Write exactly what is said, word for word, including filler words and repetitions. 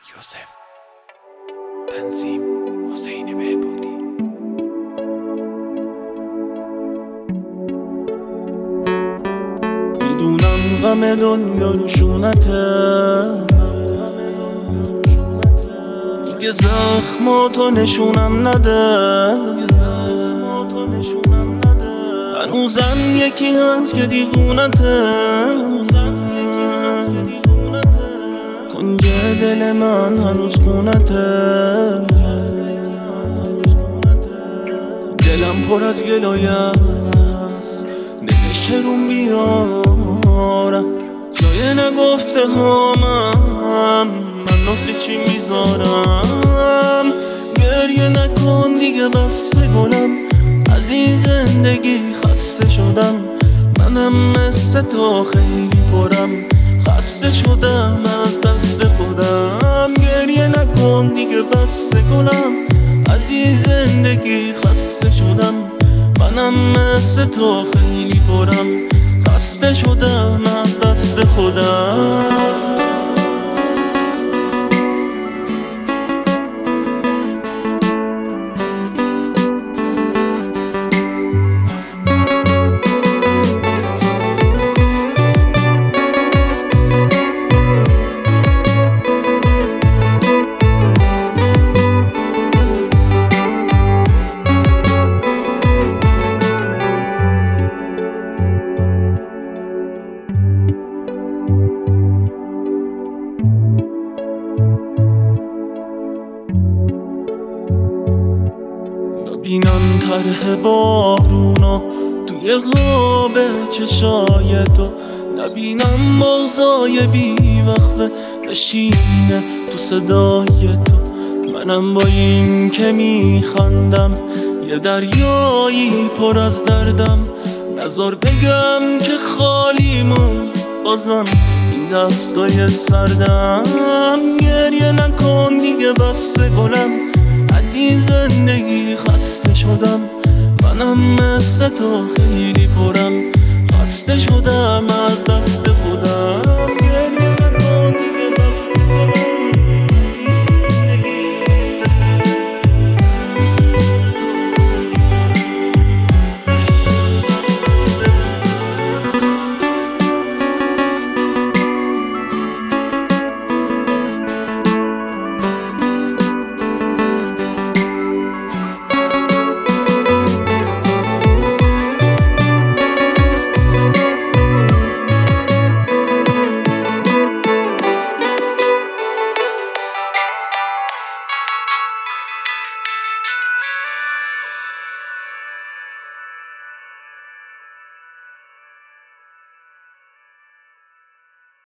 یوسف تنظیم حسین بهبودی. میدونم غم دنیا روشونته، دیگه زخماتو نشونم نده. هنوزم یکی هست که دیوونته، کنج دل من هنوز خونته. دلم پر از گلایه است، نمیشه روم بیارم. جای نگفته هامم من نقطه چی میذارم. گریه نکن دیگه بسه گلم، از این زندگی خسته شدم. منم مثل تو خیلی پرم، خسته شدم از دست خودم. گریه نکن دیگه بسه گلم، از این زندگی خسته شدم. منم مثل تو خیلی پرم، خسته شدم از دست خودم. بینم طرح بارونو توی خواب چشای تو، نبینم مغزای بیوقفه بشینه تو صدای تو. منم با این که میخندم یه دریایی پر از دردم. نذار بگم که خالیمون بازم این دستای سردم. گریه نکن دیگه بسه گلم، از این زندگی خسته شدم. منم مثل تو خیلی پرم، خسته شدم از دست